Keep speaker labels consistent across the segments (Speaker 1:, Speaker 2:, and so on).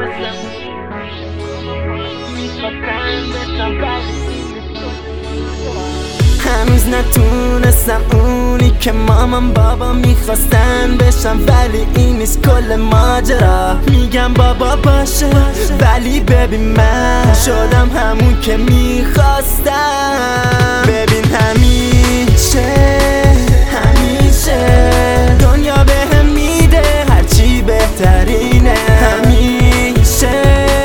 Speaker 1: هنوز نتونستم اونی که مامان بابا میخواستن بشم، ولی این نیست کل ماجرا. میگم بابا باشه ولی ببین من شدم همون که میخواستم. ببین همیشه دنیا بهم میده هرچی بهترینه. همیشه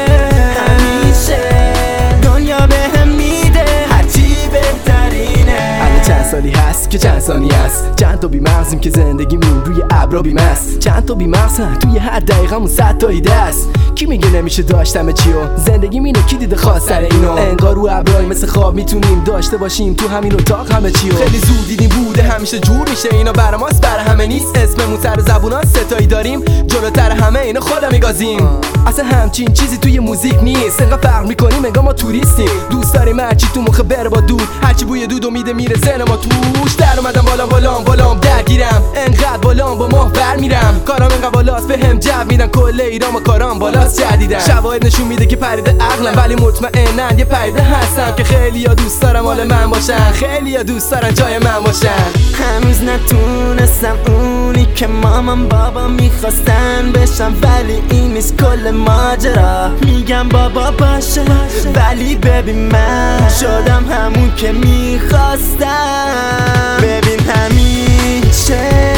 Speaker 1: دنیا بهم میده هرچی بهترینه. الان چند سالی هست که چند ثانی هست، چند تا بی‌مغزیم که زندگیمون روی ابرا بی‌مست، چند تا بی‌مغزم توی هر دقیقمون 100 تا ایده است. کی میگه نمیشه داشتم چیو؟ زندگی اینه کی دیده خواست سر اینو؟ انگار رو ابرای مثل خواب میتونیم داشته باشیم تو همین اتاق همه چیو. خیلی زود دیدیم بوده همیشه جور میشه، اینا برا ماست برا همه نیست. اسممون سر زبونا ستایی داریم، جلوتر همه اینو خودم میگازیم. اصلا همچین چیزی توی موزیک نیست، انقدر فرق میکنیم انگار ما توریستیم. دوست داریم هرچی تو مخ بره با دود، هرچی بوی دودو میده میره ذهن ما توش. در اومدم بالام درگیرم، انقدر بالام با ماه برمیرم. کارام انقدر بالاست بهم جو میدن، کل ایران و کارام بالاست جدیدن. شواهد نشون میده که پریده عقلم، ولی مطمئنن یه پریده هستم که خیلیا دوست دارم مال من باشن، خیلیا دوست دارن جای من باشن. هنوز نتونستم اونی که مامان بابا میخواستن بشم، ولی این نیست کل ماجرا. میگم بابا باشه ولی ببین من شدم همون که میخواستم. ببین همیشه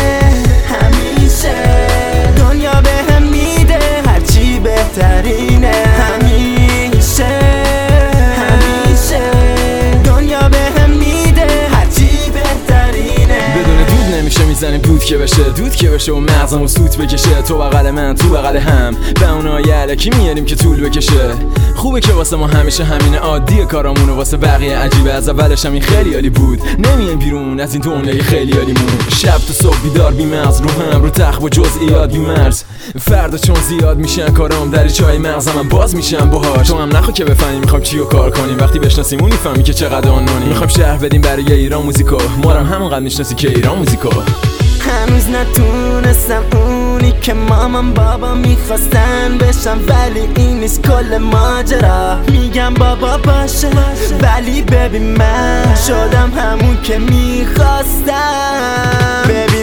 Speaker 1: دنیا بهم میده هرچی بهترینه. همیشه دنیا بهم میده هرچی بهترینه. بدون دود نمیشه میزنیم دود که بشه و مغزمو سوت بکشه. تو بغل من تو بغل هم، به اونای علکی میاریم که طول بکشه. خوبه که واسه ما همیشه همینه عادیه کارامون، و واسه بقیه عجیبه. از اولش هم این خیلی عالی بود، نمیایم بیرون از این دنیای خیلی عالیمون. شب تا صبح بیدار بی‌مغز رو هم، رو تخت با جزئیات بی‌مرز. فردا چون زیاد میشن کارام دریچه‌های مغزم باز میشن باهاش. تو هم نخوا که بفهمی میخوام چیو کار کنیم، وقتی بشناسیمون میفهمی که چقدر آنونیم. میخوام شهر بدیم برای ایران موزیکو، ما هم همونقدر میشناسی که ایران موزیکو. هنوز نتونستم اونی که مامان بابا میخواستن بشم، ولی این نیست کل ماجرا. میگم بابا باشه ولی ببین من شدم همون که میخواستم.